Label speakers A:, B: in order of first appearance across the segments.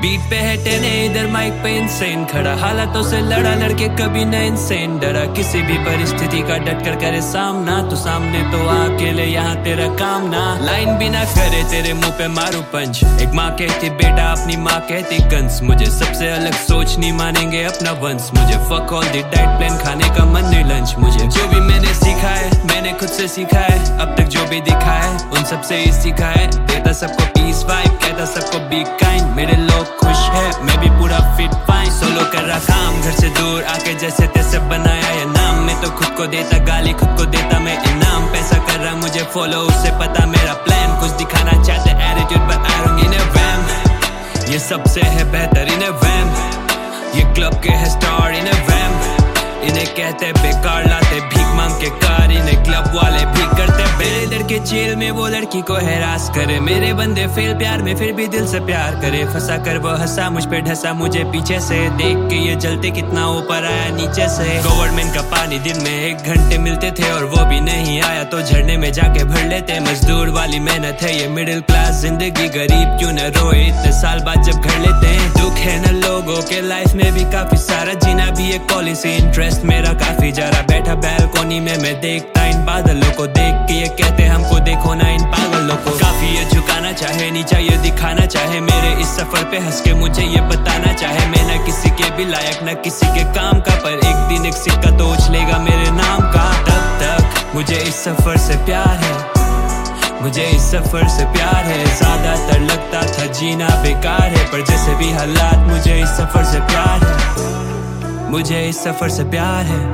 A: Beat पे है टेने, इधर माइक पे इंसेन खड़ा, हालातों से लड़ा, लड़के कभी न इनसेन डरा। किसी भी परिस्थिति का डट कर करे सामना, तू सामने तो अकेले यहाँ तेरा काम ना। लाइन भी ना करे तेरे मुंह पे मारू पंच, एक माँ कहती बेटा अपनी माँ कहती कंस। मुझे सबसे अलग सोच नहीं मानेंगे अपना वंश, मुझे fuck all the diet plan, खाने का मन नहीं लंच। मुझे जो भी मैंने सीखा है मैंने खुद से सीखा है, अब तक जो भी दिखा है उन सबसे ही सीखा है। देता सबको पीस वाइब, कहता सबको बी काइंड, मेरे लोग खुश है मैं भी पूरा फिट फाइन। सोलो कर रहा काम घर से दूर आके, जैसे तैसे बनाया ये नाम। मैं तो खुद को देता गाली, खुद को देता मैं इनाम। पैसा कर रहा मुझे फॉलो, उससे पता मेरा प्लान। कुछ दिखाना चाहते attitude but I don't give a damn. ये सबसे है बेहतर इन अ वैम, ये क्लब के है स्टार इन अ वैम। इन्हें कहते बेकार लाते भीख मांग के कार, इन्हें क्लब वाले भी करते। मेरे लड़के जेल में वो लड़की को हैरास करे, मेरे बंदे फेल प्यार में फिर भी दिल से प्यार करे। फंसा कर वो हंसा, मुझ पे ढसा मुझे पीछे से, देख के ये जलते कितना ऊपर आया नीचे से। गवर्नमेंट का पानी दिन में 1 घंटे मिलते थे, और वो भी नहीं आया तो झरने में जाके भर लेते। मजदूर वाली मेहनत है ये मिडिल क्लास जिंदगी, गरीब क्यों न रोए इतने साल बाद जब घर लेते हैं। दुख है न लोगों के लाइफ में भी काफी सारा, जीना भी एक पॉलिसी। इंटरेस्ट मेरा काफी जरा, बैठा बैल्कोनी में मैं देखता इन बादलों को, देख के ये कहते हमको देखो ना इन पागलों को। काफी ये झुकाना चाहे नीचा ये दिखाना चाहे, मेरे इस सफर पे हंस के मुझे ये बताना चाहे। मैं न किसी के भी लायक न किसी के काम का, पर एक दिन एक सिक्का तो उछलेगा मेरे नाम का। तब तक मुझे इस सफर से प्यार है, मुझे इस सफर से प्यार है। ज्यादातर लगता था जीना बेकार है, पर जैसे भी हालात मुझे इस सफर से प्यार है। मुझे इस सफर से प्यार है,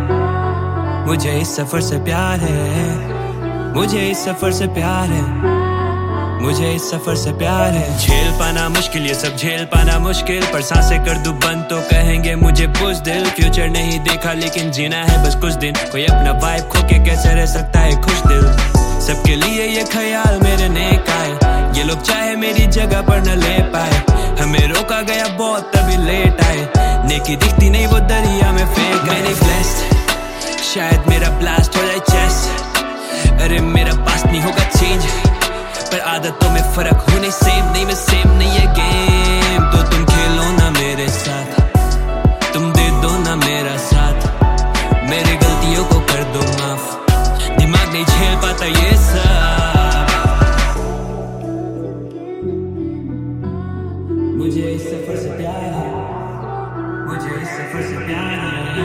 A: मुझे इस सफर से प्यार है, मुझे इस सफर से प्यार है, मुझे इस सफर से प्यार है। झेल पाना मुश्किल ये सब झेल पाना मुश्किल, पर सांसें कर दूं बंद तो कहेंगे मुझे बुज़दिल। फ्यूचर नहीं देखा लेकिन जीना है बस कुछ दिन, कोई अपना वाइब खो के कैसे रह सकता है खुश दिल। सबके लिए ये ख्याल मेरे नेक आए, ये लोग चाहे मेरी जगह पर न ले पाए। हमें रोका गया बहुत तभी लेट आए, नेकी दिखती नहीं वो दरिया में फेंक। मैंने ब्लेस्ड शायद मेरा ब्लास्ट हो जाए चेस्ट, अरे मेरा पास नहीं होगा चेंज, पर आदतों में फर्क होने सेम नहीं। मैं सेम नहीं है गेम, तो तुम खेलो ना मेरे साथ, तुम दे दो ना मेरा साथ, मेरे गलतियों को कर दो माफ। दिमाग नहीं झेल पाता ये सब, मुझे इस सफर से प्यार है, मुझे इस सफर से प्यार है।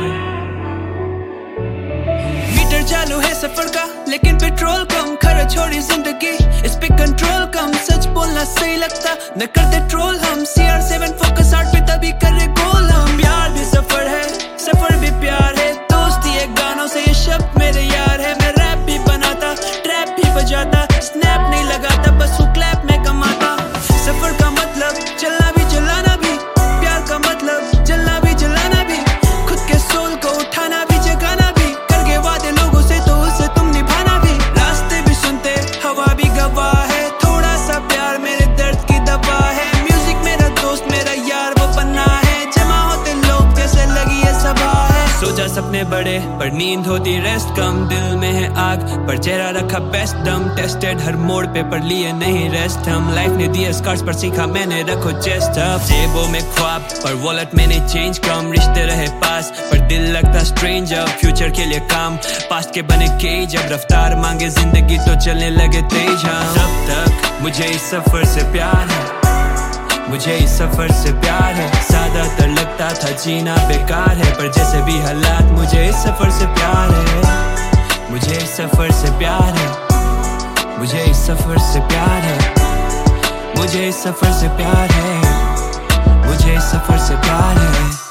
A: मीटर चालू है सफर का लेकिन पेट्रोल कम, खर्च छोड़ी जिंदगी इस पे कंट्रोल कम। सच बोलना सही लगता न करते ट्रोल हम, CR7 फोकस 8 पे तभी करे गोल हम। प्यार भी सफर है, सफर भी प्यार है, दोस्ती एक गानों से ये शब्द मेरे यार है। मैं रैप भी बनाता, ट्रैप भी बजाता, स्नैप नहीं लगाता, बस वो क्लैप में कमाता। सफर का मतलब चलना भी जलाना भी, प्यार का मतलब जलना भी जलाना भी, खुद के सोल को उठाना भी जगाना भी, करके वादे लोगों से तो उसे तुम निभाना भी। रास्ते भी सुनते हवा भी गवाह है, थोड़ा सा प्यार मेरे दर्द की दवा है। म्यूजिक मेरा दोस्त मेरा यार वो पन्ना है, जमा होते लोग जैसे लगी ये सभा है। सोचा सपने बड़े पर नींद होती रेस्ट कम, दिल में है आग पर चेहरा रखा बेस्ट दम। टेस्टेड हर मोड़ पे पर लिए नहीं रेस्ट हम, लाइफ ने दिए स्कार्स पर सीखा मैंने रखो चेस्ट अप। जेबों में ख्वाब पर वॉलेट मैंने चेंज कम, रिश्ते रहे पास पर दिल लगता स्ट्रेंज। अब फ्यूचर के लिए काम, पास्ट के बने केज, अब रफ्तार मांगे जिंदगी तो चलने लगे तेज हम। तब तक मुझे इस सफर से प्यार है, मुझे इस सफर से प्यार है। ज्यादातर लगता था जीना बेकार है, पर जैसे भी हालात मुझे इस सफर से प्यार है, मुझे इस सफर से प्यार है, मुझे इस सफर से प्यार है, मुझे इस सफर से प्यार है, मुझे इस सफर से प्यार है।